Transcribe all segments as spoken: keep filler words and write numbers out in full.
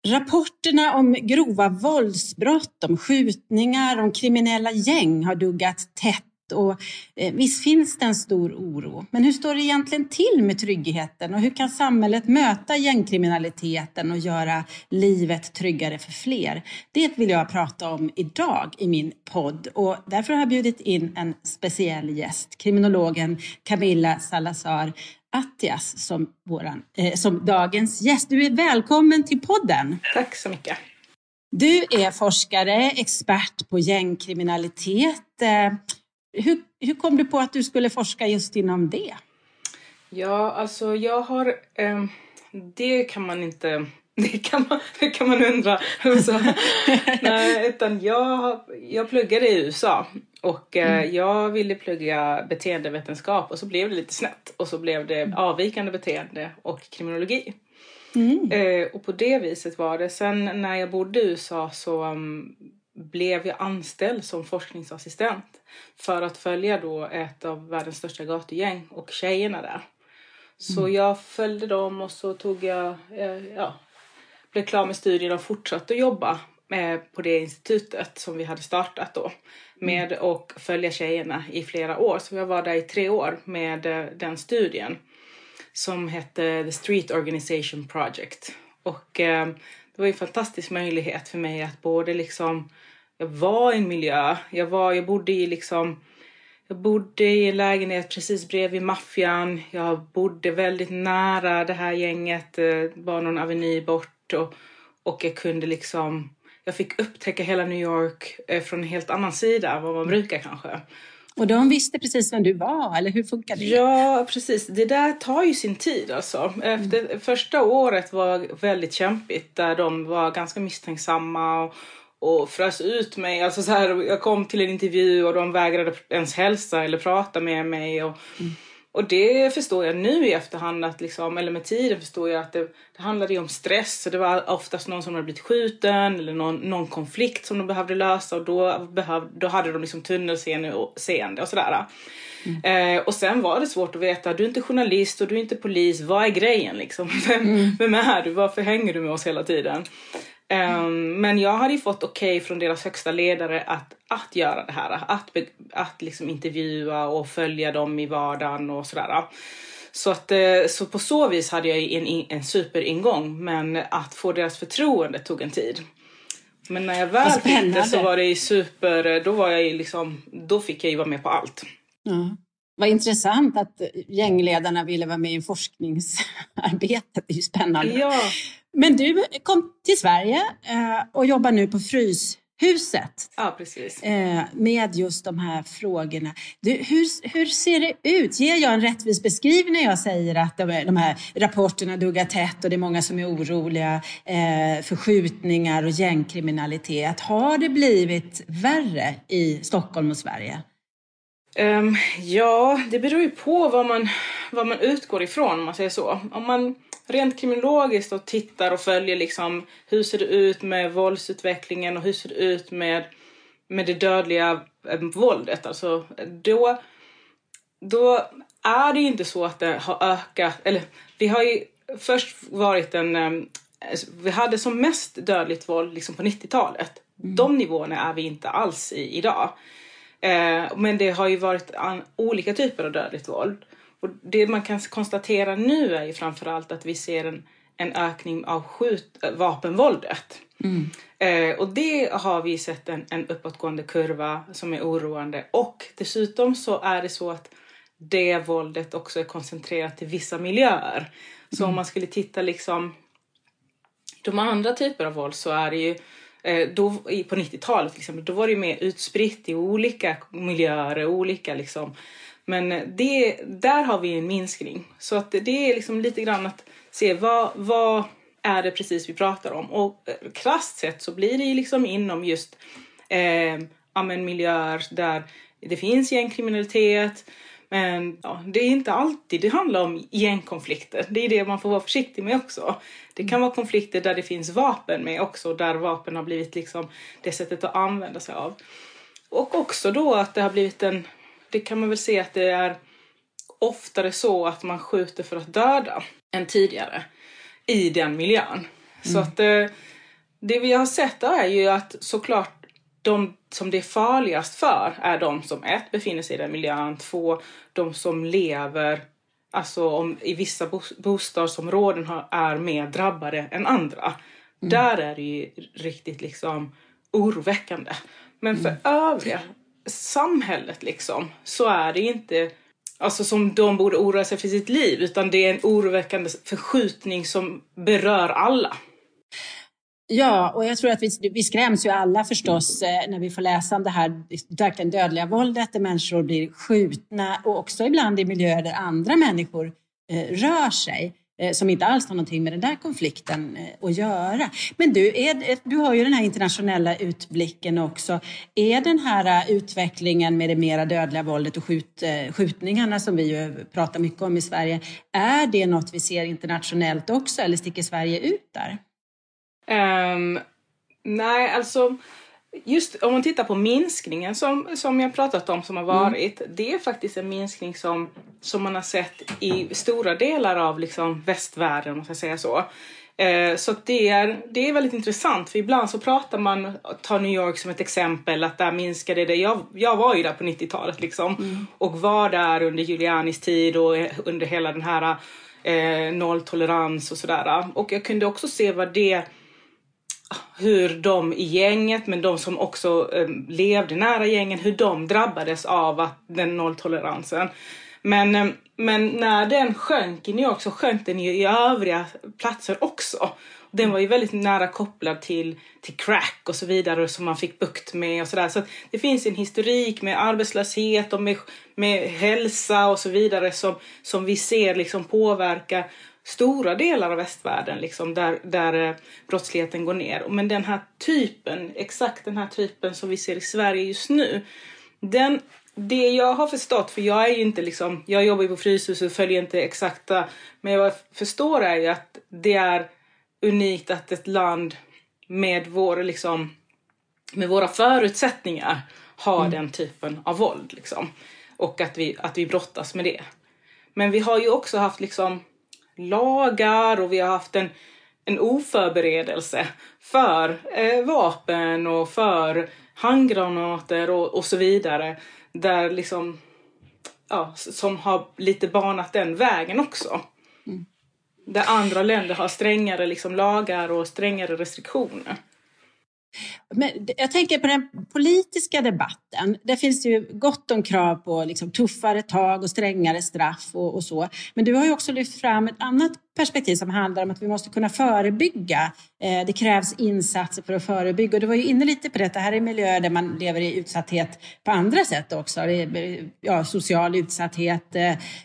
Rapporterna om grova våldsbrott, om skjutningar, om kriminella gäng har duggat tätt och eh, visst finns det en stor oro. Men hur står det egentligen till med tryggheten och hur kan samhället möta gängkriminaliteten och göra livet tryggare för fler? Det vill jag prata om idag i min podd och därför har jag bjudit in en speciell gäst, kriminologen Camilla Salazar Attias som, våran, eh, som dagens gäst. Du är välkommen till podden. Tack så mycket. Du är forskare, expert på gängkriminalitet. Eh, hur, hur kom du på att du skulle forska just inom det? Ja, alltså jag har... Eh, det kan man inte... Det kan man, det kan man undra. Så, nej, utan jag, jag pluggade i U S A. Och eh, mm. jag ville plugga beteendevetenskap. Och så blev det lite snett. Och så blev det avvikande beteende och kriminologi. Mm. Eh, och på det viset var det. Sen när jag bodde i U S A så um, blev jag anställd som forskningsassistent. För att följa då ett av världens största gatugäng och tjejerna där. Så mm. jag följde dem och så tog jag... Eh, ja, blev klar med studierna och fortsatte att jobba med, på det institutet som vi hade startat då. Med mm. att följa tjejerna i flera år. Så jag var där i tre år med uh, den studien. Som hette The Street Organization Project. Och uh, det var en fantastisk möjlighet för mig att både liksom... Jag var i en miljö. Jag, var, jag bodde i liksom... Jag bodde i en lägenhet precis bredvid maffian. Jag bodde väldigt nära det här gänget. Uh, bara någon aveny bort. Och, och jag kunde liksom... Jag fick upptäcka hela New York eh, från en helt annan sida än vad man brukar kanske. Och de visste precis vem du var, eller hur funkar det? Ja, precis. Det där tar ju sin tid alltså. Efter mm. första året var väldigt kämpigt. Där de var ganska misstänksamma och, och frös ut mig. Alltså så här, jag kom till en intervju och de vägrade ens hälsa eller prata med mig. Och, mm. och det förstår jag nu i efterhand. Att liksom, eller med tiden förstår jag att det, det handlade om stress. Så det var oftast någon som hade blivit skjuten. Eller någon, någon konflikt som de behövde lösa. Och då, behöv, då hade de liksom tunnelseende och, seende och sådär. Mm. Eh, och sen var det svårt att veta. Du är inte journalist och du är inte polis. Vad är grejen liksom? Vem, mm. vem är du? Varför hänger du med oss hela tiden? Um, men jag hade ju fått okej okay från deras högsta ledare att, att göra det här. Att, att liksom intervjua och följa dem i vardagen och sådär. Så, att, så på så vis hade jag en, en superingång. Men att få deras förtroende tog en tid. Men när jag väl fick det så var det super... Då, var jag liksom, då fick jag ju vara med på allt. Ja. Vad intressant att gängledarna ville vara med i forskningsarbetet. Det är ju spännande. Ja. Men du kom till Sverige och jobbar nu på Fryshuset. Ja, precis. Med just de här frågorna. Du, hur, hur ser det ut? Ger jag en rättvis beskrivning när jag säger att de, de här rapporterna duggar tätt och det är många som är oroliga för skjutningar och gängkriminalitet? Har det blivit värre i Stockholm och Sverige? Um, ja, det beror ju på vad man, vad man utgår ifrån, om man säger så. Om man rent kriminologiskt och tittar och följer liksom, hur ser det ut med våldsutvecklingen och hur ser det ut med, med det dödliga eh, våldet. Alltså, då, då är det ju inte så att det har ökat. Eller, vi har ju först varit en... Um, vi hade som mest dödligt våld liksom på nittiotalet. Mm. De nivåerna är vi inte alls i idag. Eh, men det har ju varit an, olika typer av dödligt våld. Och det man kan konstatera nu är ju framförallt att vi ser en, en ökning av skjut, äh, vapenvåldet. Mm. Eh, och det har vi sett en, en uppåtgående kurva som är oroande. Och dessutom så är det så att det våldet också är koncentrerat till vissa miljöer. Så mm. om man skulle titta liksom de andra typer av våld så är det ju Då, på nittiotalet till exempel, då var det mer utspritt i olika miljöer, olika liksom. Men det, där har vi en minskning. Så att det är liksom lite grann att se vad, vad är det precis vi pratar om. Och krasst sett så blir det liksom inom just eh, ja, men miljöer där det finns gängkriminalitet. Men ja, det är inte alltid det handlar om gängkonflikter. Det är det man får vara försiktig med också. Det kan vara konflikter där det finns vapen med också. Där vapen har blivit liksom det sättet att använda sig av. Och också då att det har blivit en... Det kan man väl se att det är oftare så att man skjuter för att döda än tidigare i den miljön. Mm. Så att det vi har sett är ju att såklart de som det är farligast för är de som ett befinner sig i den miljön, två de som lever, alltså om i vissa bostadsområden har, är mer drabbade än andra. Mm. Där är det ju riktigt liksom oroväckande. Men för mm. övriga samhället liksom så är det inte alltså som de borde oroa sig för sitt liv, utan det är en oroväckande förskjutning som berör alla. Ja, och jag tror att vi, vi skräms ju alla förstås eh, när vi får läsa om det här verkligen dödliga våldet där människor blir skjutna och också ibland i miljöer där andra människor eh, rör sig eh, som inte alls har någonting med den där konflikten eh, att göra. Men du, är, du har ju den här internationella utblicken också. Är den här uh, utvecklingen med det mera dödliga våldet och skjut, uh, skjutningarna som vi ju pratar mycket om i Sverige, är det något vi ser internationellt också eller sticker Sverige ut där? Um, nej, alltså just om man tittar på minskningen som, som jag pratat om som har varit, mm. det är faktiskt en minskning som, som man har sett i stora delar av liksom västvärlden, om man ska säga så. Uh, så det är, det är väldigt intressant, för ibland så pratar man, tar New York som ett exempel, att där minskade det. Jag, jag var ju där på nittiotalet liksom, mm. och var där under Giulianis tid och under hela den här uh, nolltolerans och sådär. Och jag kunde också se vad det hur de i gänget, men de som också eh, levde nära gängen, hur de drabbades av att den nolltoleransen. Men, eh, men när den sjönk i New York så sjönk den ju i övriga platser också. Den var ju väldigt nära kopplad till, till crack och så vidare som man fick bukt med och sådär. Så att det finns en historik med arbetslöshet och med, med hälsa och så vidare som, som vi ser liksom påverkar stora delar av västvärlden liksom, där, där brottsligheten går ner. Men den här typen, exakt den här typen som vi ser i Sverige just nu, den, det jag har förstått, för jag är ju inte liksom, jag jobbar ju på Fryshuset och följer inte exakta, men jag förstår är ju att det är unikt att ett land med vår liksom, med våra förutsättningar har mm. den typen av våld liksom, och att vi, att vi brottas med det. Men vi har ju också haft liksom lagar och vi har haft en, en oförberedelse för eh, vapen och för handgranater och, och så vidare, där liksom, ja, som har lite banat den vägen också. Mm. Där andra länder har strängare liksom lagar och strängare restriktioner. Men jag tänker på den politiska debatten. Där finns det ju gott om krav på liksom tuffare tag och strängare straff och, och så. Men du har ju också lyft fram ett annat perspektiv som handlar om att vi måste kunna förebygga. Eh, det krävs insatser för att förebygga. Och du var ju inne lite på det. Det här är miljöer där man lever i utsatthet på andra sätt också. Det är, ja, social utsatthet,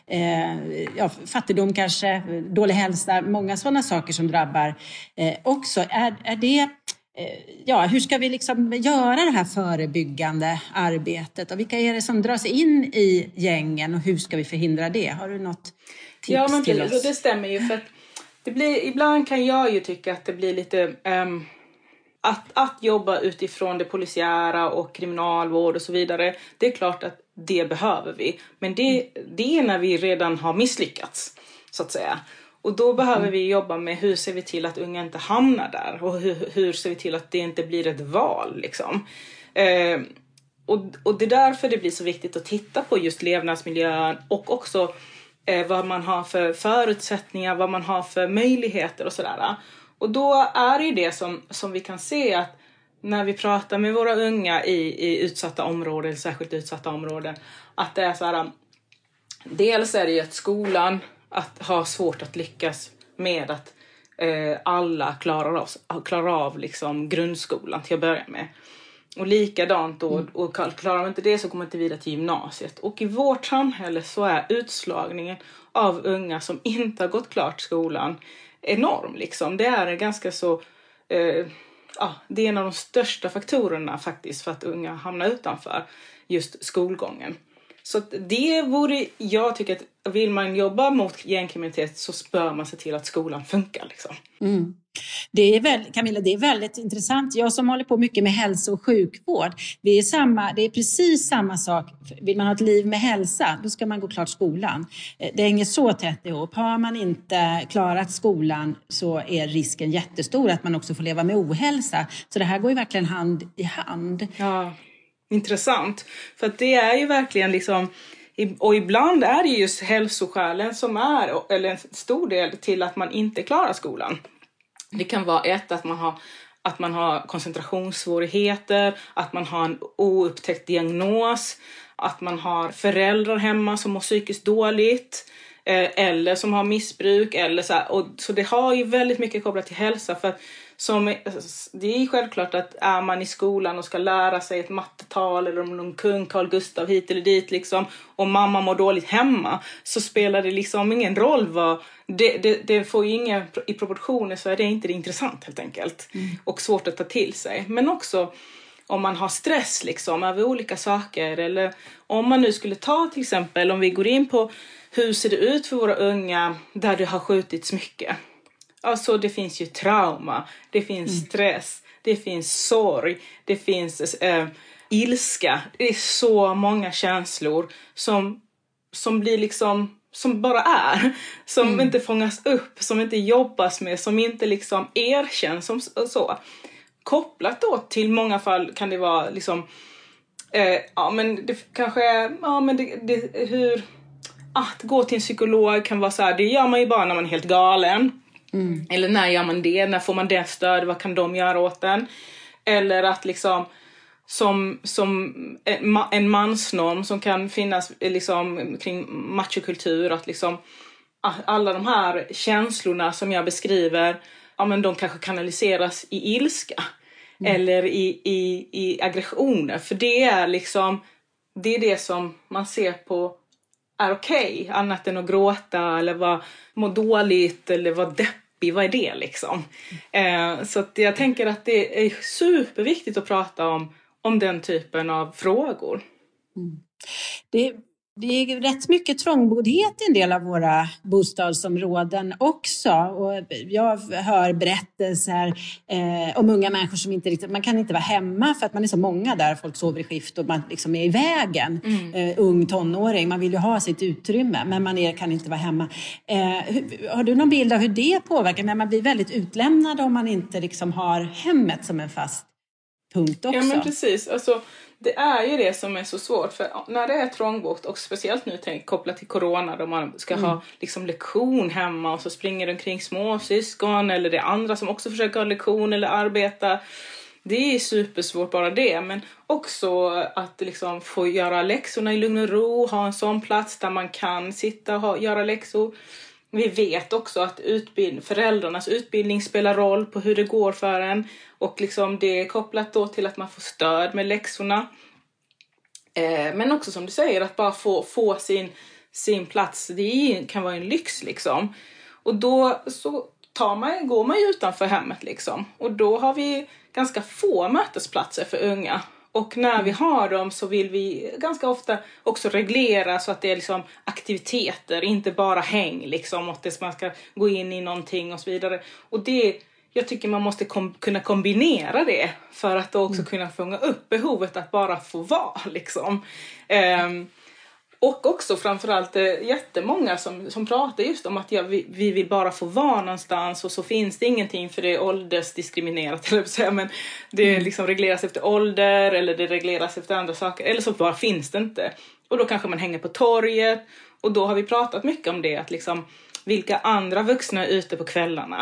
eh, ja, fattigdom kanske, dålig hälsa. Många sådana saker som drabbar eh, också. Är, är det... Ja, hur ska vi liksom göra det här förebyggande arbetet och vilka är det som dras in i gängen och hur ska vi förhindra det? Har du något tips ja, men till oss? Det stämmer ju, för att det blir, ibland kan jag ju tycka att det blir lite um, att, att jobba utifrån det polisiära och kriminalvård och så vidare. Det är klart att det behöver vi, men det, det är när vi redan har misslyckats så att säga. Och då behöver vi jobba med hur ser vi till att unga inte hamnar där. Och hur, hur ser vi till att det inte blir ett val. Liksom. Eh, och, och det är därför det blir så viktigt att titta på just levnadsmiljön. Och också eh, vad man har för förutsättningar. Vad man har för möjligheter och sådär. Och då är det ju det som, som vi kan se att när vi pratar med våra unga i, i utsatta områden. Särskilt utsatta områden. Att det är så här. Dels är det ju att skolan att ha svårt att lyckas med att eh, alla klarar av, klarar av liksom grundskolan till att börja med. Och likadant då, mm. och klarar man inte det så kommer man inte vidare till gymnasiet. Och i vårt samhälle så är utslagningen av unga som inte har gått klart skolan enorm. Liksom. Det är en ganska så, eh, ja, det är en av de största faktorerna faktiskt för att unga hamnar utanför just skolgången. Så att det vore, jag tycker att vill man jobba mot gängkriminalitet så bör man se till att skolan funkar liksom. Mm. Det är väl, Camilla, det är väldigt intressant. Jag som håller på mycket med hälso- och sjukvård, det är, samma, det är precis samma sak. Vill man ha ett liv med hälsa, då ska man gå klart skolan. Det hänger så tätt ihop. Har man inte klarat skolan så är risken jättestor att man också får leva med ohälsa. Så det här går ju verkligen hand i hand. Ja, intressant. För att det är ju verkligen liksom, och ibland är det just hälsoskälen som är, eller en stor del till att man inte klarar skolan. Det kan vara ett, att man har, att man har koncentrationssvårigheter, att man har en oupptäckt diagnos, att man har föräldrar hemma som mår psykiskt dåligt, eh, eller som har missbruk. Eller så här. Och, så det har ju väldigt mycket kopplat till hälsa. För att som, det är självklart att är man i skolan och ska lära sig ett mattetal eller om någon kung Carl Gustav hit eller dit liksom, och mamma mår dåligt hemma, så spelar det liksom ingen roll vad det, det, det får ju inga i proportioner, så är det inte det intressant helt enkelt. Mm. Och svårt att ta till sig. Men också om man har stress liksom över olika saker, eller om man nu skulle ta till exempel, om vi går in på hur ser det ut för våra unga där det har skjutits mycket. Alltså det finns ju trauma, det finns mm. stress, det finns sorg, det finns äh, ilska. Det är så många känslor som, som blir liksom, som bara är. Som mm. inte fångas upp, som inte jobbas med, som inte liksom erkänns som så. Kopplat då till många fall kan det vara liksom, eh, ja men det kanske är, ja men det, det, hur, att gå till en psykolog kan vara så här, det gör man ju bara när man är helt galen. Mm. Eller när gör man det? När får man det stöd? Vad kan de göra åt den? Eller att liksom som, som en mansnorm som kan finnas liksom kring machokultur, att liksom alla de här känslorna som jag beskriver, ja men de kanske kanaliseras i ilska. Mm. Eller i, i, i aggressioner. För det är liksom, det är det som man ser på är okej, okay, annat än att gråta eller vara må dåligt eller vara deppig, vad är det liksom? Eh, så att jag tänker att det är superviktigt att prata om, om den typen av frågor. Mm. Det, det är rätt mycket trångboddhet i en del av våra bostadsområden också. Och jag hör berättelser eh, om unga människor som inte riktigt, man kan inte vara hemma för att man är så många där, folk sover i skift och man liksom är i vägen. Mm. Eh, ung tonåring, man vill ju ha sitt utrymme men man är, kan inte vara hemma. Eh, hur, har du någon bild av hur det påverkar? Men man blir väldigt utlämnad om man inte liksom har hemmet som en fast punkt också. Ja men precis, alltså det är ju det som är så svårt, för när det är trångbott och speciellt nu tänk, kopplat till corona då man ska mm. ha liksom lektion hemma och så springer det omkring småsyskon eller det är andra som också försöker ha lektion eller arbeta. Det är supersvårt bara det, men också att liksom få göra läxorna i lugn och ro, ha en sån plats där man kan sitta och ha, göra läxor. Vi vet också att utbild- föräldrarnas utbildning spelar roll på hur det går för en. Och liksom det är kopplat då till att man får stöd med läxorna. Eh, men också som du säger, att bara få, få sin, sin plats, det är, kan vara en lyx liksom. Och då så tar man, går man ju utanför hemmet liksom. Och då har vi ganska få mötesplatser för unga. Och när vi har dem så vill vi ganska ofta också reglera så att det är liksom aktiviteter, inte bara häng liksom, och att man ska gå in i någonting och så vidare. Och det, jag tycker man måste kom, kunna kombinera det för att då också mm. kunna fånga upp behovet att bara få vara liksom. Um, och också framförallt jättemånga som, som pratar just om att ja, vi, vi vill bara få vara någonstans och så finns det ingenting för det är åldersdiskriminerat. Eller men det mm. liksom regleras efter ålder eller det regleras efter andra saker. Eller så bara finns det inte. Och då kanske man hänger på torget. Och då har vi pratat mycket om det. Att liksom, vilka andra vuxna är ute på kvällarna?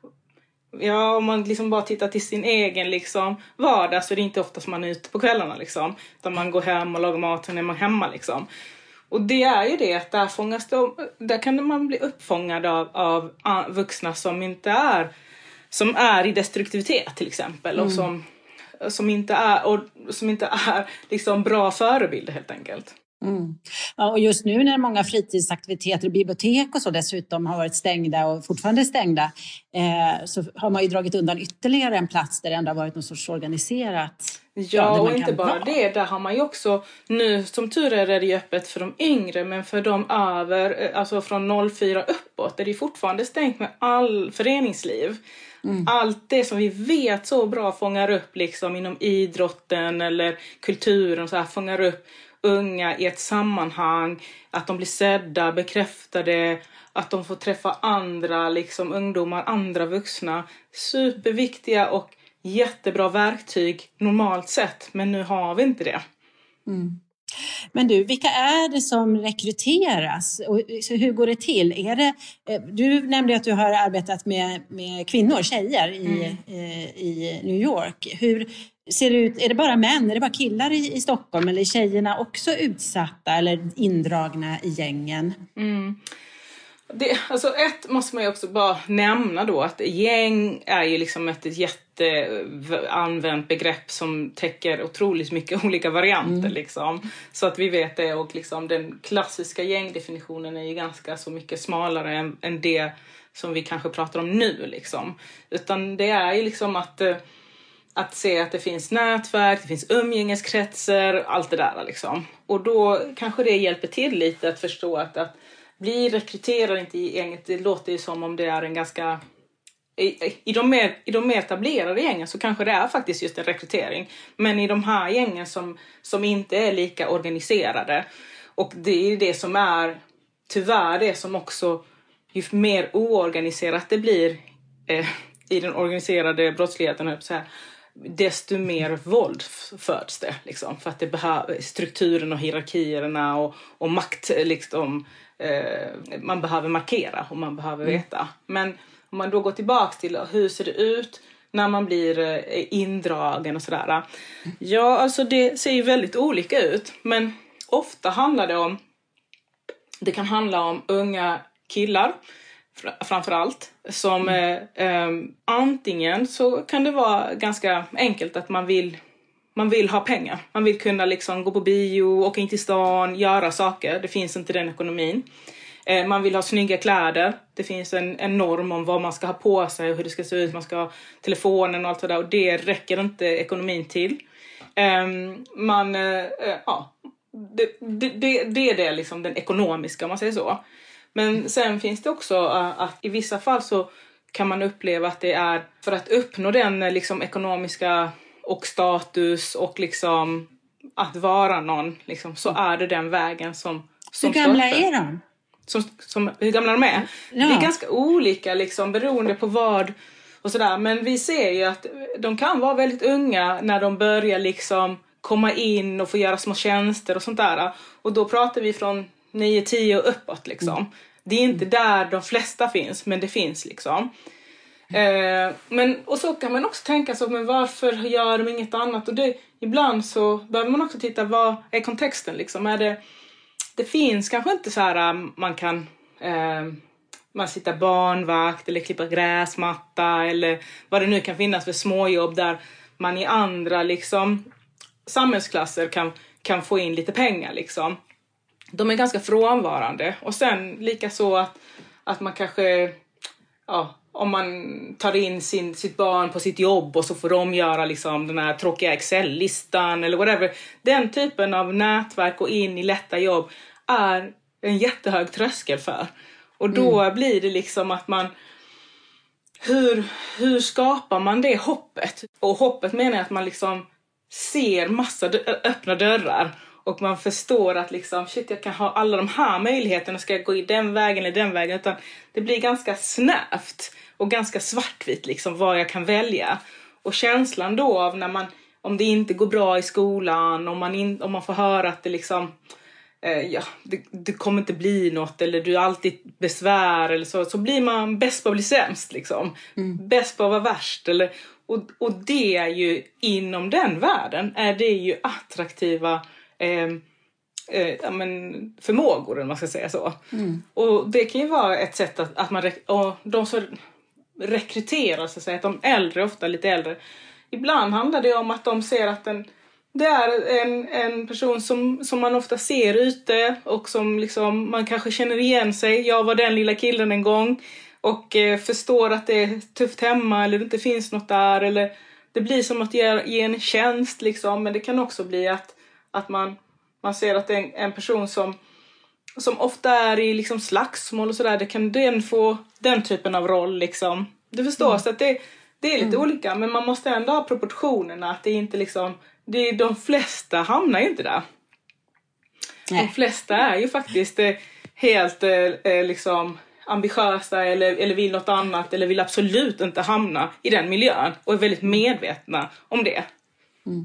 Ja, om man liksom bara tittar till sin egen liksom, vardag så är det inte ofta som man är ute på kvällarna. Liksom, utan man går hem och lagar mat och är man hemma liksom. Och det är ju det att där fångas det, där kan man bli uppfångad av, av vuxna som inte är som är i destruktivitet till exempel mm. och som, som inte är och som inte är liksom bra förebilder helt enkelt. Mm. Ja, och just nu när många fritidsaktiviteter och bibliotek och så dessutom har varit stängda och fortfarande stängda eh, så har man ju dragit undan ytterligare en plats där det ändå har varit någon sorts organiserat. Ja, ja och inte bara vara. det. Där har man ju också, nu som tur är, är det öppet för de yngre, men för de över, alltså från noll fyra uppåt är det fortfarande stängt med all föreningsliv. Mm. Allt det som vi vet så bra fångar upp liksom inom idrotten eller kulturen, så här, fångar upp unga i ett sammanhang, att de blir sedda, bekräftade, att de får träffa andra liksom ungdomar, andra vuxna. Superviktiga och jättebra verktyg normalt sett, men nu har vi inte det. Mm. Men du, vilka är det som rekryteras och så hur går det till? Är det, du nämnde att du har arbetat med, med kvinnor, tjejer i, mm. i New York. Hur ser det ut? Är det bara män? Är det bara killar i, i Stockholm? Eller är tjejerna också utsatta eller indragna i gängen? Mm. Det, alltså ett måste man ju också bara nämna då, att gäng är ju liksom ett jätteanvänt begrepp som täcker otroligt mycket olika varianter mm. liksom. Så att vi vet det, och liksom den klassiska gängdefinitionen är ju ganska så mycket smalare än, än det som vi kanske pratar om nu liksom. Utan det är ju liksom att, att se att det finns nätverk, det finns umgängeskretsar, allt det där liksom. Och då kanske det hjälper till lite att förstå att, att bli rekryterad inte i gänget, det låter ju som om det är en ganska... I, i, de mer, I de mer etablerade gängen så kanske det är faktiskt just en rekrytering. Men i de här gängen som, som inte är lika organiserade. Och det är det som är, tyvärr det som också, ju mer oorganiserat det blir eh, i den organiserade brottsligheten, så här, desto mer våld föds det. Liksom, för att det behöver strukturen och hierarkierna och, och makt liksom... man behöver markera och man behöver veta. Men om man då går tillbaka till hur ser det ut när man blir indragen och sådär. Ja, alltså det ser ju väldigt olika ut. Men ofta handlar det om, det kan handla om unga killar framförallt. Som mm. eh, antingen så kan det vara ganska enkelt att man vill Man vill ha pengar. Man vill kunna liksom gå på bio, åka in till stan, göra saker. Det finns inte den ekonomin. Eh, man vill ha snygga kläder. Det finns en, en norm om vad man ska ha på sig och hur det ska se ut. Man ska ha telefonen och allt sådär. Och det räcker inte ekonomin till. Eh, man, eh, ja, det, det, det, det är det liksom den ekonomiska, om man säger så. Men sen finns det också uh, att i vissa fall så kan man uppleva att det är för att uppnå den liksom ekonomiska... och status och liksom att vara någon, liksom, så är det den vägen som, som hur gamla startar. Är de? Som, som, hur gamla de är? Ja. Det är ganska olika liksom, beroende på vad och sådär. Men vi ser ju att de kan vara väldigt unga när de börjar liksom komma in och få göra små tjänster och sånt där. Och då pratar vi från nio tio och uppåt liksom. Mm. Det är inte där de flesta finns, men det finns liksom. Eh, men, och så kan man också tänka så, men varför gör de inget annat? Och det, ibland så behöver man också titta, vad är kontexten liksom? Är det, det finns kanske inte så här, man kan eh, man sitter barnvakt eller klippa gräsmatta eller vad det nu kan finnas för småjobb där man i andra liksom samhällsklasser kan, kan få in lite pengar liksom. De är ganska frånvarande. Och sen lika så att, att man kanske, ja, om man tar in sin, sitt barn på sitt jobb och så får de göra liksom den här tråkiga Excel-listan eller whatever. Den typen av nätverk och in i lätta jobb är en jättehög tröskel för. Och då mm. blir det liksom att man, hur, hur skapar man det hoppet? Och hoppet menar jag att man liksom ser massa dö- öppna dörrar. Och man förstår att liksom, shit, jag kan ha alla de här möjligheterna. Ska jag gå i den vägen eller den vägen? Utan det blir ganska snävt och ganska svartvitt liksom, vad jag kan välja. Och känslan då av när man, om det inte går bra i skolan, om man, in, om man får höra att det liksom, eh, ja, det, det kommer inte bli något, eller du är alltid besvär eller så, så blir man bäst på att bli sämst liksom. Mm. Bäst på att vara värst. Eller, och, och det är ju, inom den världen är det ju attraktiva eh, eh, men, förmågor, eller man ska säga så. Mm. Och det kan ju vara ett sätt att, att man, och de som rekryterar, så att säga, att de äldre, ofta lite äldre, ibland handlar det om att de ser att den, Det är en, en person som, som man ofta ser ute och som liksom, man kanske känner igen sig. Jag var den lilla killen en gång och eh, förstår att det är tufft hemma eller det inte finns något där. Eller det blir som att ge, ge en tjänst liksom, men det kan också bli att, att man, man ser att det är en, en person som, som ofta är i liksom slagsmål och sådär. Det kan den få den typen av roll liksom. Du förstår, mm. så att det, det är lite mm. olika, men man måste ändå ha proportionerna, att det är inte liksom... Det är, de flesta hamnar ju inte där. Nej. De flesta är ju faktiskt eh, helt eh, liksom ambitiösa eller, eller vill något annat. Eller vill absolut inte hamna i den miljön. Och är väldigt medvetna om det. Mm.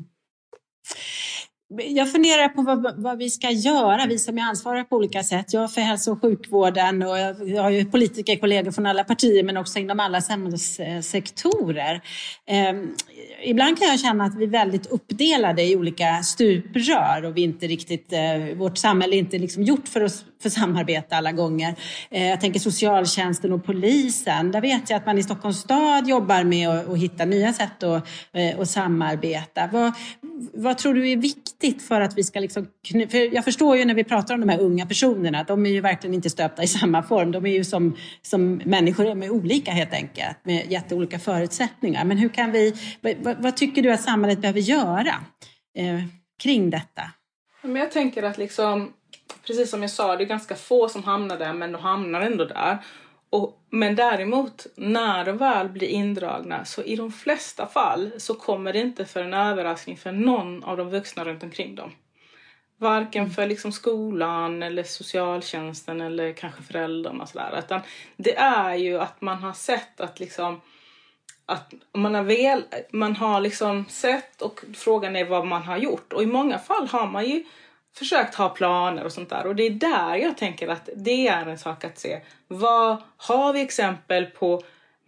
Jag funderar på vad, vad vi ska göra, vi som är ansvariga på olika sätt. Jag för hälso- och sjukvården och jag har ju politikerkollegor från alla partier men också inom alla samhällssektorer. Eh, ibland kan jag känna att vi är väldigt uppdelade i olika stuprör och vi inte riktigt, eh, vårt samhälle är inte liksom gjort för oss för samarbete alla gånger. Eh, jag tänker socialtjänsten och polisen. Där vet jag att man i Stockholms stad jobbar med att, att hitta nya sätt att, eh, att samarbeta. Vad, vad tror du är viktigt för att vi ska liksom... För jag förstår ju när vi pratar om de här unga personerna att de är ju verkligen inte stöpta i samma form. De är ju som, som människor med olika helt enkelt, med jätteolika förutsättningar. Men hur kan vi... Vad, vad tycker du att samhället behöver göra eh, kring detta? Men jag tänker att liksom, precis som jag sa, det är ganska få som hamnar där, men de hamnar ändå där. Och, men däremot, när de väl blir indragna, så i de flesta fall så kommer det inte för en överraskning för någon av de vuxna runt omkring dem. Varken för liksom skolan eller socialtjänsten eller kanske föräldrarna och sådär. Utan det är ju att man har sett att liksom, att man har, väl, man har liksom sett och frågan är vad man har gjort. Och i många fall har man ju försökt ha planer och sånt där. Och det är där jag tänker att det är en sak att se. Vad har vi exempel på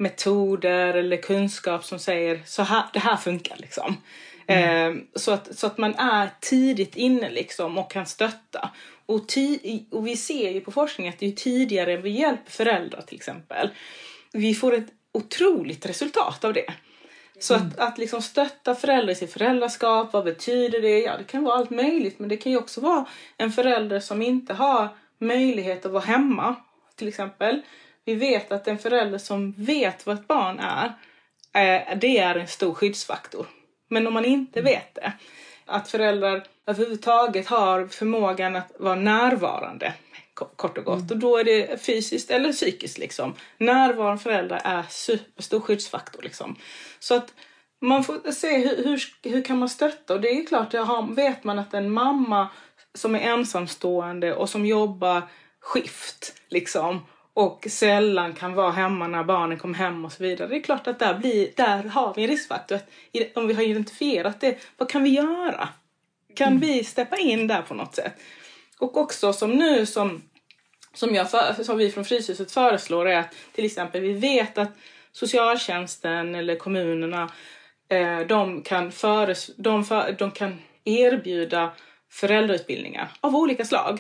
metoder eller kunskap som säger så här, det här funkar liksom. Mm. Eh, så, att, så att man är tidigt inne liksom och kan stötta. Och, ti- och vi ser ju på forskningen att det är tidigare vi hjälper föräldrar till exempel. Vi får ett otroligt resultat av det. Så mm. att, att liksom stötta föräldrar i sitt föräldraskap, vad betyder det? Ja, det kan vara allt möjligt, men det kan ju också vara en förälder som inte har möjlighet att vara hemma, till exempel. Vi vet att en förälder som vet vad ett barn är, eh, det är en stor skyddsfaktor. Men om man inte vet det, att föräldrar överhuvudtaget har förmågan att vara närvarande, kort och gott. Mm. Och då är det fysiskt eller psykiskt liksom. Närvarande föräldrar är superstor skyddsfaktor liksom. Så att man får se hur, hur, hur kan man stötta. Och det är klart, har, vet man att en mamma som är ensamstående och som jobbar skift liksom. Och sällan kan vara hemma när barnen kommer hem och så vidare. Det är klart att där, blir, där har vi en riskfaktor. Om vi har identifierat det, vad kan vi göra? Kan mm. vi steppa in där på något sätt? Och också som nu som, som, jag för, som vi från Fryshuset föreslår är att till exempel vi vet att socialtjänsten eller kommunerna eh, de, kan föres, de, för, de kan erbjuda föräldrautbildningar av olika slag.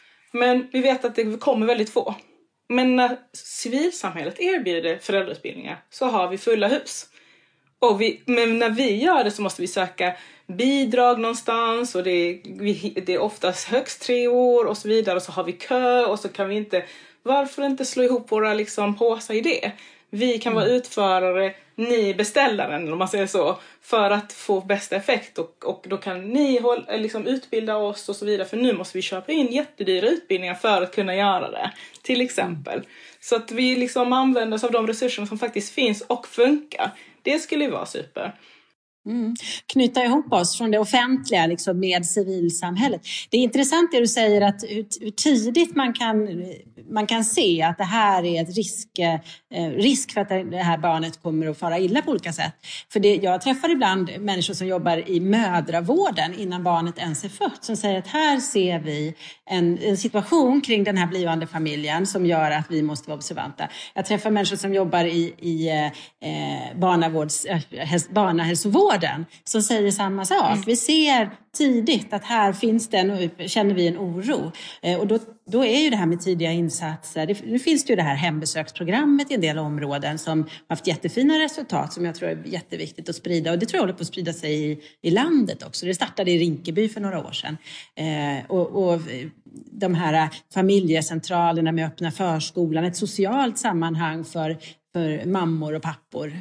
Men vi vet att det kommer väldigt få. Men när civilsamhället erbjuder föräldrautbildningar så har vi fulla hus. Och vi, men när vi gör det så måste vi söka bidrag någonstans och det är, vi, det är oftast högst tre år och så vidare och så har vi kö och så kan vi inte, varför inte slå ihop våra liksom påsar i det? Vi kan vara utförare, ni beställaren om man säger så, för att få bästa effekt och, och då kan ni hålla, liksom utbilda oss och så vidare, för nu måste vi köpa in jättedyra utbildningar för att kunna göra det, till exempel. Så att vi liksom använder oss av de resurser som faktiskt finns och funkar. Det skulle ju vara super. Mm. Knyta ihop oss från det offentliga liksom, med civilsamhället. Det är intressant det du säger att hur, hur tidigt man kan, man kan se att det här är ett risk, eh, risk för att det här barnet kommer att fara illa på olika sätt. För det, jag träffar ibland människor som jobbar i mödravården innan barnet ens är fött som säger att här ser vi en, en situation kring den här blivande familjen som gör att vi måste vara observanta. Jag träffar människor som jobbar i, i eh, barnavårds, eh, barnahälsovård sjukvården som säger samma sak. Mm. Vi ser tidigt att här finns det en, känner vi en oro. Och då, då är ju det här med tidiga insatser. Det, det finns ju det här hembesöksprogrammet i en del områden som har haft jättefina resultat som jag tror är jätteviktigt att sprida. Och det tror jag håller på att sprida sig i, i landet också. Det startade i Rinkeby för några år sedan. Eh, och, och de här familjecentralerna med öppna förskolan, ett socialt sammanhang för, för mammor och pappor.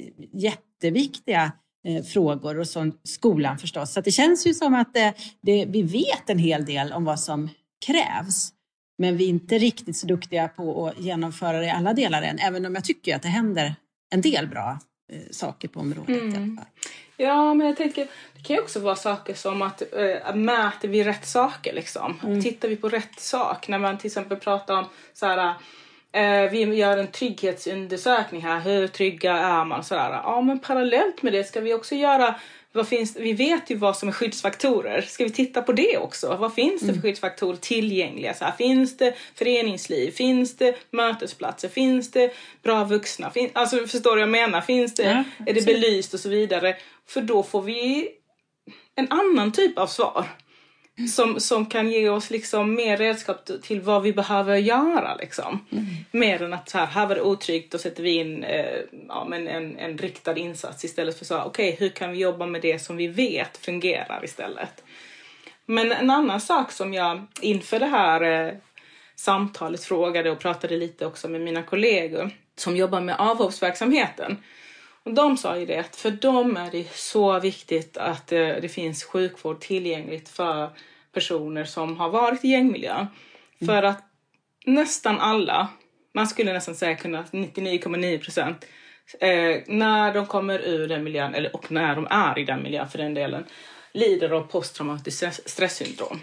Jätteviktiga eh, frågor och så skolan förstås. Så att det känns ju som att det, det, vi vet en hel del om vad som krävs. Men vi är inte riktigt så duktiga på att genomföra det i alla delar än. Även om jag tycker att det händer en del bra eh, saker på området. Mm. Ja, men jag tänker, det kan ju också vara saker som att äh, mäter vi rätt saker liksom. Mm. Tittar vi på rätt sak. När man till exempel pratar om så här, äh, vi gör en trygghetsundersökning här. Hur trygga är man? Så där. Ja, men parallellt med det ska vi också göra, vad finns, vi vet ju vad som är skyddsfaktorer. Ska vi titta på det också? Vad finns det för skyddsfaktorer tillgängliga? Så här, finns det föreningsliv? Finns det mötesplatser? Finns det bra vuxna? Fin, alltså förstår du vad jag menar? Finns det, ja, är det belyst och så vidare? För då får vi en annan typ av svar. Som, som kan ge oss liksom mer redskap till vad vi behöver göra. Liksom. Mm. Mer än att så här, här var det otryggt, då sätter vi in eh, ja, men en, en riktad insats istället för så här, okej, okay, hur kan vi jobba med det som vi vet fungerar istället. Men en annan sak som jag inför det här eh, samtalet frågade och pratade lite också med mina kollegor som jobbar med avhoppsverksamheten. Och de sa ju det att för dem är det så viktigt att eh, det finns sjukvård tillgängligt för personer som har varit i gängmiljö. Mm. För att nästan alla, man skulle nästan säga kunna nittionio komma nio procent, eh, när de kommer ur den miljön, eller, och när de är i den miljön för den delen, lider av posttraumatiskt stresssyndrom.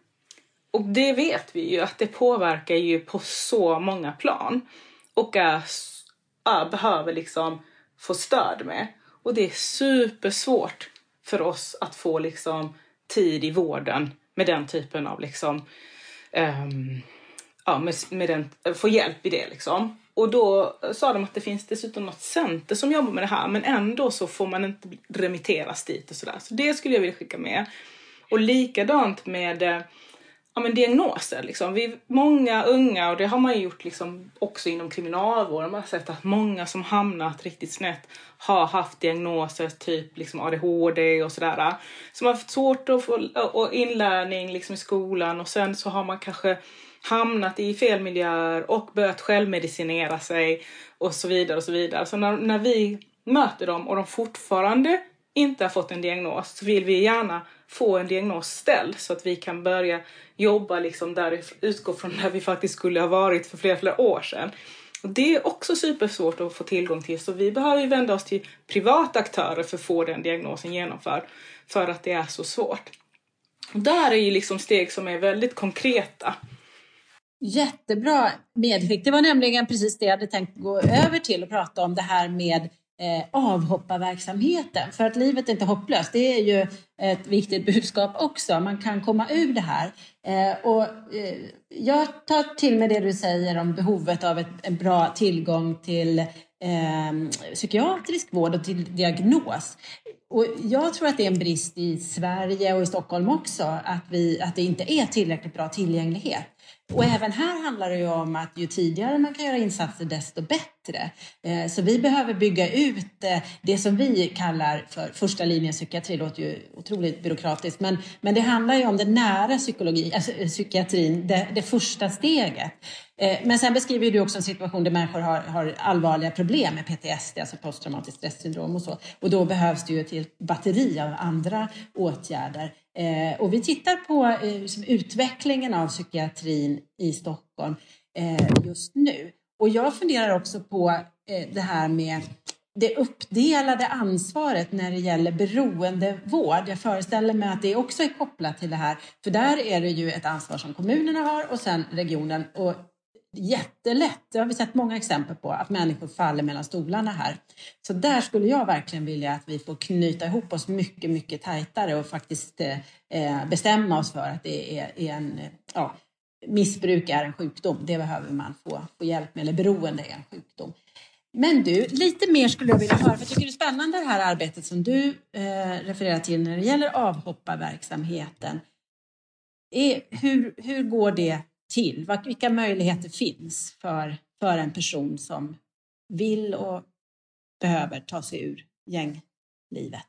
Och det vet vi ju att det påverkar ju på så många plan. Och är, är, behöver liksom få stöd med. Och det är supersvårt för oss att få liksom tid i vården med den typen av liksom um, ja, med, med den, få hjälp i det liksom. Och då sa de att det finns dessutom något center som jobbar med det här, men ändå så får man inte remitteras dit och sådär. Så det skulle jag vilja skicka med. Och likadant med ja, men diagnoser liksom. Vi, många unga, och det har man ju gjort liksom också inom kriminalvården, man har sett att många som hamnat riktigt snett har haft diagnoser typ liksom A D H D och sådär, som har haft svårt att få och inlärning liksom i skolan, och sen så har man kanske hamnat i fel miljöer och börjat självmedicinera sig och så vidare och så vidare. Så när, när vi möter dem och de fortfarande inte har fått en diagnos, så vill vi gärna få en diagnos ställd så att vi kan börja jobba liksom där, utgå från där vi faktiskt skulle ha varit för flera, flera år sedan. Och det är också supersvårt att få tillgång till, så vi behöver ju vända oss till privata aktörer för att få den diagnosen genomförd, för att det är så svårt. Och där är ju liksom steg som är väldigt konkreta. Jättebra medskick. Det var nämligen precis det jag hade tänkt gå över till och prata om, det här med Eh, avhopparverksamheten. För att livet är inte hopplöst. Det är ju ett viktigt budskap också. Man kan komma ur det här. Eh, och eh, jag tar till mig det du säger om behovet av ett, en bra tillgång till eh, psykiatrisk vård och till diagnos. Och jag tror att det är en brist i Sverige och i Stockholm också, att, vi, att det inte är tillräckligt bra tillgänglighet. Och även här handlar det ju om att ju tidigare man kan göra insatser desto bättre. Så vi behöver bygga ut det som vi kallar för första linjen psykiatri. Det låter ju otroligt byråkratiskt, men, men det handlar ju om den nära psykologi, alltså psykiatrin, det, det första steget. Men sen beskriver du också en situation där människor har, har allvarliga problem med P T S D, alltså posttraumatiskt stresssyndrom och så. Och då behövs det ju ett helt batteri av andra åtgärder. Eh, och vi tittar på eh, liksom utvecklingen av psykiatrin i Stockholm eh, just nu. Och jag funderar också på eh, det här med det uppdelade ansvaret när det gäller beroendevård. Jag föreställer mig att det också är kopplat till det här. För där är det ju ett ansvar som kommunerna har och sen regionen. Och jättelätt, det har vi sett många exempel på, att människor faller mellan stolarna här. Så där skulle jag verkligen vilja att vi får knyta ihop oss mycket, mycket tajtare och faktiskt eh, bestämma oss för att det är, är en, ja, missbruk är en sjukdom. Det behöver man få, få hjälp med, eller beroende är en sjukdom. Men du, lite mer skulle jag vilja höra, för jag tycker det är spännande det här arbetet som du eh, refererar till när det gäller avhopparverksamheten. Är, hur, hur går det till? Vilka möjligheter finns för, för en person som vill och behöver ta sig ur gänglivet?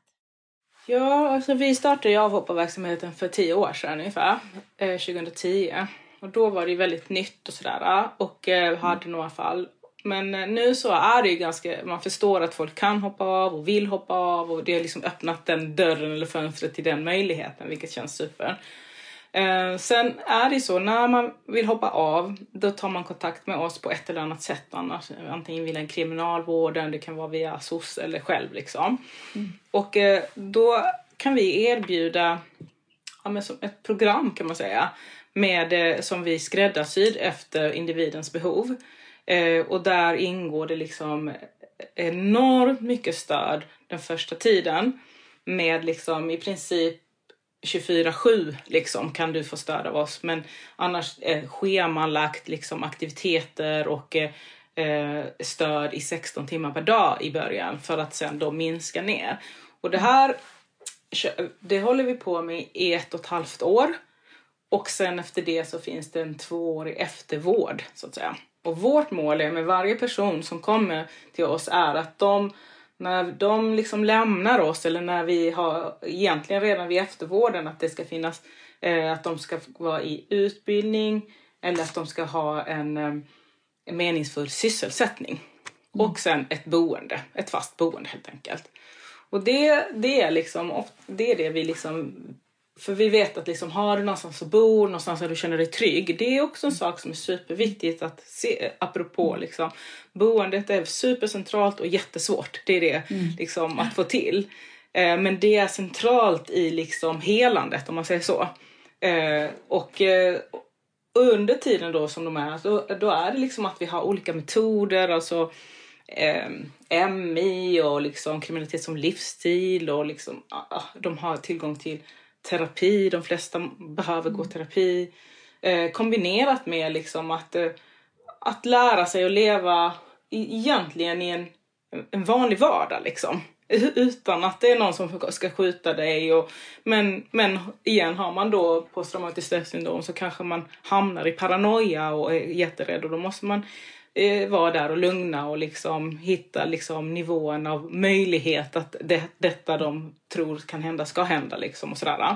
Ja, alltså vi startade ju avhopparverksamheten för tio år sedan ungefär, eh, tjugohundratio. Och då var det väldigt nytt och sådär, och eh, hade några fall. Men eh, nu så är det ju ganska, man förstår att folk kan hoppa av och vill hoppa av. Och det har liksom öppnat den dörren eller fönstret till den möjligheten, vilket känns super. Eh, sen är det så, när man vill hoppa av, då tar man kontakt med oss på ett eller annat sätt. Annars, antingen via en kriminalvården, det kan vara via S O S eller själv liksom. Mm. Och eh, då kan vi erbjuda ja, men som ett program kan man säga, med, eh, som vi skräddarsyd efter individens behov. Eh, och där ingår det liksom enormt mycket stöd den första tiden, med liksom i princip tjugofyra sju liksom kan du få stöd av oss, men annars eh, schemalagt liksom aktiviteter och eh, stöd i sexton timmar per dag i början, för att sen då minska ner. Och det här det håller vi på med i ett och ett halvt år, och sen efter det så finns det en tvåårig eftervård så att säga. Och vårt mål är med varje person som kommer till oss är att de, när de liksom lämnar oss, eller när vi har egentligen redan vid eftervården, att det ska finnas, eh, att de ska vara i utbildning eller att de ska ha en, en meningsfull sysselsättning. Mm. Och sen ett boende, ett fast boende helt enkelt. Och det, det är liksom, det är det vi liksom, för vi vet att liksom, har du någonstans att bo, någonstans där du känner dig trygg, det är också en sak som är superviktigt att se, apropå liksom, boendet är supercentralt och jättesvårt, det är det mm. liksom, att få till. Eh, men det är centralt i liksom helandet, om man säger så. Eh, och eh, under tiden då som de är, då, då är det liksom att vi har olika metoder, alltså eh, M I och liksom kriminalitet som livsstil, och liksom, ah, de har tillgång till terapi, de flesta behöver gå terapi, eh, kombinerat med liksom att, eh, att lära sig att leva i, egentligen i en, en vanlig vardag liksom, utan att det är någon som ska skjuta dig. Och, men, men igen, har man då posttraumatiskt stresssyndrom så kanske man hamnar i paranoia och är jätterädd, och då måste man eh, vara där och lugna och liksom hitta liksom nivån av möjlighet att det, detta de tror kan hända ska hända liksom och sådär.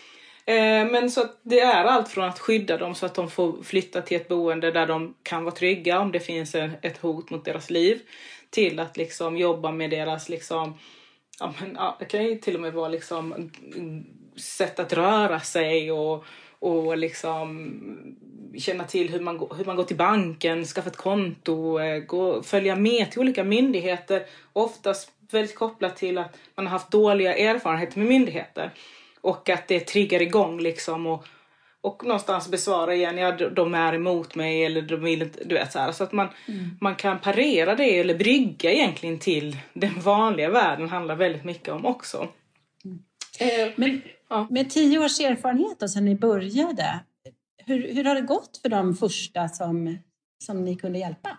Eh, men så att det är allt från att skydda dem så att de får flytta till ett boende där de kan vara trygga om det finns en, ett hot mot deras liv, till att liksom jobba med deras liksom, ja, men, ja, det kan ju till och med vara liksom sätt att röra sig och, och liksom känna till hur man, hur man går till banken, skaffa ett konto, gå, följa med till olika myndigheter, oftast väldigt kopplat till att man har haft dåliga erfarenheter med myndigheter och att det triggar igång liksom, och, och någonstans besvara igen, ja de är emot mig eller de vill inte, du vet så här, så att man, mm. man kan parera det eller brygga egentligen till den vanliga världen, handlar väldigt mycket om också. Mm. Eh, men ja. Med tio års erfarenhet då, sedan ni började, hur, hur har det gått för de första som, som ni kunde hjälpa?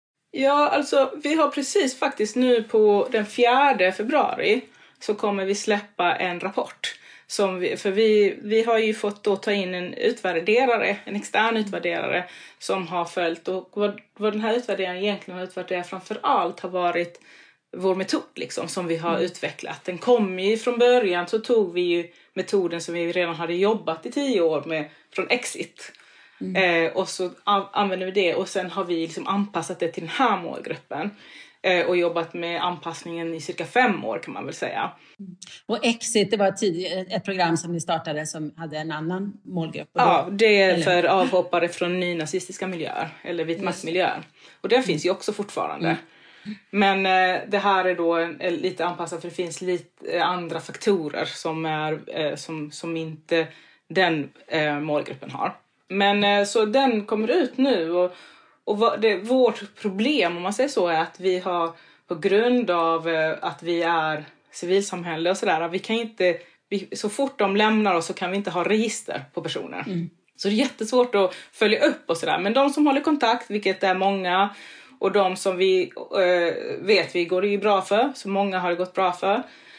Ja, alltså vi har precis faktiskt nu på den fjärde februari så kommer vi släppa en rapport. Som vi, för vi, vi har ju fått då ta in en utvärderare, en extern utvärderare som har följt, och vad, vad den här utvärderingen egentligen har utvärderat framför allt har varit vår metod liksom, som vi har mm. utvecklat. Den kom ju från början, så tog vi ju metoden som vi redan hade jobbat i tio år med från Exit. Mm. Eh, och så an- använder vi det, och sen har vi liksom anpassat det till den här målgruppen. Eh, och jobbat med anpassningen i cirka fem år kan man väl säga. Mm. Och Exit, det var ett, ett program som ni startade som hade en annan målgrupp. Då, ja, det är eller? för avhoppare från nynazistiska miljöer eller vitmaktmiljöer. Och det mm. finns ju också fortfarande. Mm. Men eh, det här är då en, en, lite anpassat, för det finns lite eh, andra faktorer som, är, eh, som, som inte den eh, målgruppen har. Men eh, så den kommer ut nu, och, och vad, det, vårt problem om man säger så är att vi har på grund av eh, att vi är civilsamhälle och sådär, vi kan inte, vi, så fort de lämnar oss så kan vi inte ha register på personer. Mm. Så det är jättesvårt att följa upp och sådär. Men de som håller kontakt, vilket är många, Och de som vi eh, vet vi går det ju bra för, så många har det gått bra för.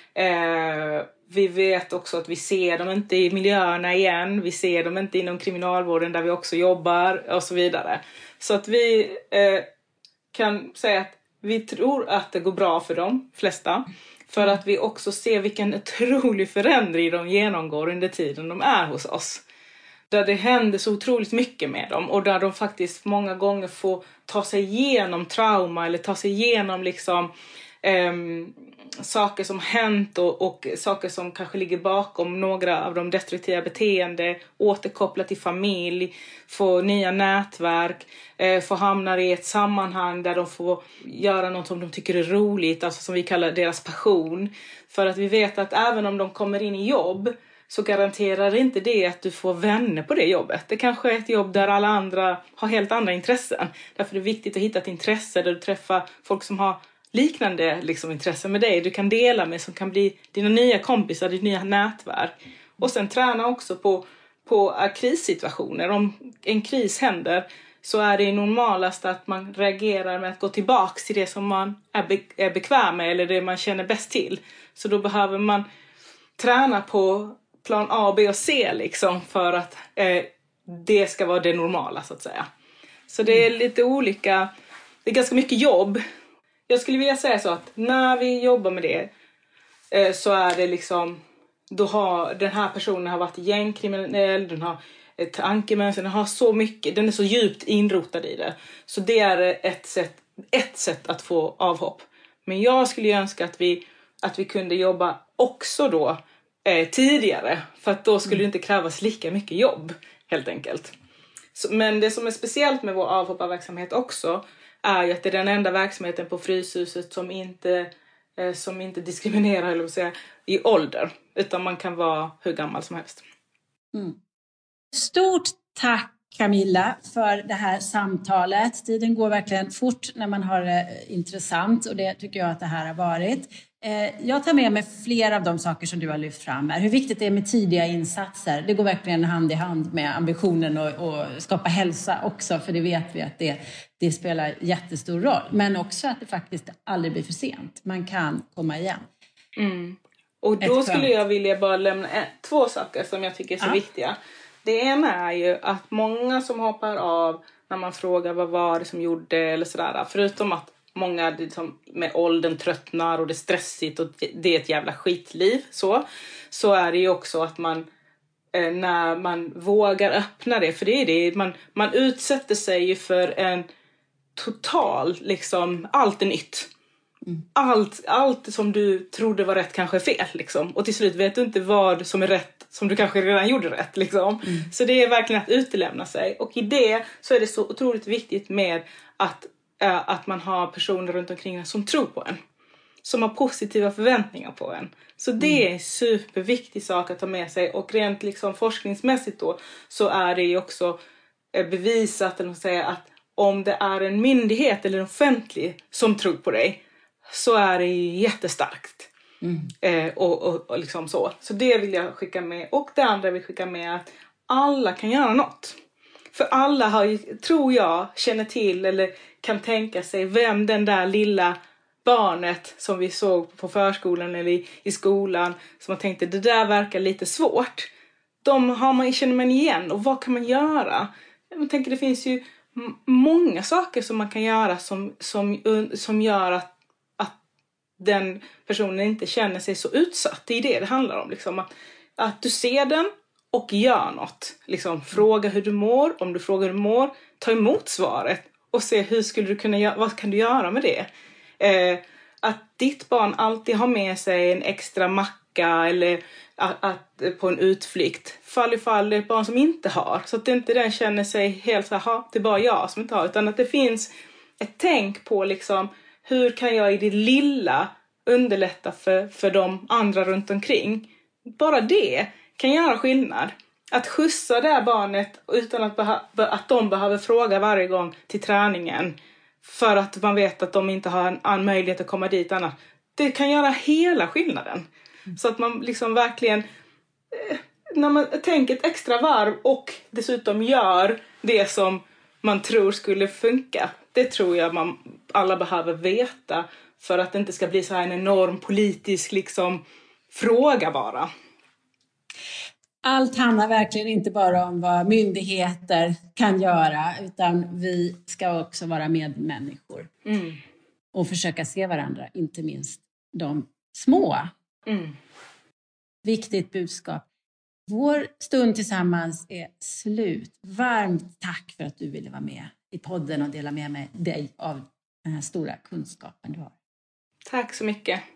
Eh, vi vet också att vi ser dem inte i miljöerna igen, vi ser dem inte inom kriminalvården där vi också jobbar och så vidare. Så att vi eh, kan säga att vi tror att det går bra för de flesta. För att vi också ser vilken otrolig förändring de genomgår under tiden de är hos oss. Där det händer så otroligt mycket med dem. Och där de faktiskt många gånger får ta sig igenom trauma. Eller ta sig igenom liksom, eh, saker som hänt. Och, och saker som kanske ligger bakom några av de destruktiva beteenden. Återkoppla till familj. Få nya nätverk. Eh, få hamna i ett sammanhang där de får göra något som de tycker är roligt. Alltså som vi kallar deras passion. För att vi vet att även om de kommer in i jobb, så garanterar inte det att du får vänner på det jobbet. Det kanske är ett jobb där alla andra har helt andra intressen. Därför är det viktigt att hitta ett intresse där du träffar folk som har liknande liksom, intressen med dig. Du kan dela med, som kan bli dina nya kompisar, ditt nya nätverk. Och sen träna också på, på krissituationer. Om en kris händer, så är det normalast att man reagerar med att gå tillbaka till det som man är, be- är bekväm med. Eller det man känner bäst till. Så då behöver man träna på plan A, B och C liksom, för att eh, det ska vara det normala så att säga. Så det är lite olika, det är ganska mycket jobb. Jag skulle vilja säga så att när vi jobbar med det eh, så är det liksom, då har den här personen har varit gängkriminell, den har ett tankemönster, den har så mycket, den är så djupt inrotad i det. Så det är ett sätt, ett sätt att få avhopp. Men jag skulle önska att vi, att vi kunde jobba också då Eh, tidigare, för att då skulle mm. det inte krävas lika mycket jobb helt enkelt. Så, men det som är speciellt med vår avhopparverksamhet också är ju att det är den enda verksamheten på Fryshuset som inte, eh, som inte diskriminerar eller vad säga, i ålder, utan man kan vara hur gammal som helst. Mm. Stort tack Camilla för det här samtalet. Tiden går verkligen fort när man har det intressant, och det tycker jag att det här har varit. Jag tar med mig flera av de saker som du har lyft fram här. Hur viktigt det är med tidiga insatser. Det går verkligen hand i hand med ambitionen att, att skapa hälsa också. För det vet vi att det, det spelar jättestor roll. Men också att det faktiskt aldrig blir för sent. Man kan komma igen. Mm. Och då skulle jag vilja bara lämna två saker som jag tycker är så ja. viktiga. Det ena är ju att många som hoppar av när man frågar vad var det som gjorde eller sådär. Förutom att många liksom, med åldern tröttnar och det är stressigt och det är ett jävla skitliv. Så, så är det ju också att man, eh, när man vågar öppna det. För det är det, man, man utsätter sig ju för en total, liksom, allt är nytt. Mm. Allt, allt som du trodde var rätt kanske är fel. Liksom. Och till slut vet du inte vad som är rätt som du kanske redan gjorde rätt. Liksom. Mm. Så det är verkligen att utelämna sig. Och i det så är det så otroligt viktigt med att att man har personer runt omkring en som tror på en. Som har positiva förväntningar på en. Så det är en superviktig sak att ta med sig. Och rent liksom forskningsmässigt då, så är det ju också bevisat eller säga, att om det är en myndighet eller en offentlig som tror på dig, så är det jättestarkt. Mm. Eh, och, och, och liksom så. Så det vill jag skicka med. Och det andra vill skicka med är att alla kan göra något. För alla har ju, tror jag, känner till eller kan tänka sig vem den där lilla barnet som vi såg på förskolan eller i, i skolan, som man tänkte det där verkar lite svårt. De har man, känner man igen, och vad kan man göra? Jag tänker det finns ju m- många saker som man kan göra som, som, som gör att, att den personen inte känner sig så utsatt. Det är det det handlar om. Liksom. Att, att du ser den och gör något. Liksom, fråga hur du mår. Om du frågar hur du mår, ta emot svaret. Och se hur skulle du kunna göra, vad kan du göra med det? Eh, att ditt barn alltid har med sig en extra macka eller att, att, på en utflykt. Fall i fall det är ett barn som inte har. Så att det inte den känner sig helt så här, det är bara jag som inte har. Utan att det finns ett tänk på liksom, hur kan jag i det lilla underlätta för, för de andra runt omkring. Bara det kan göra skillnad. Att skjutsa det här barnet utan att, beha- att de behöver fråga varje gång till träningen. För att man vet att de inte har en, en möjlighet att komma dit annars. Det kan göra hela skillnaden. Mm. Så att man liksom verkligen, eh, när man tänker ett extra varv och dessutom gör det som man tror skulle funka. Det tror jag man alla behöver veta för att det inte ska bli så här en enorm politisk liksom, fråga bara. Allt handlar verkligen inte bara om vad myndigheter kan göra, utan vi ska också vara medmänniskor. Mm. Och försöka se varandra, inte minst de små. Mm. Viktigt budskap. Vår stund tillsammans är slut. Varmt tack för att du ville vara med i podden och dela med mig dig av den här stora kunskapen du har. Tack så mycket.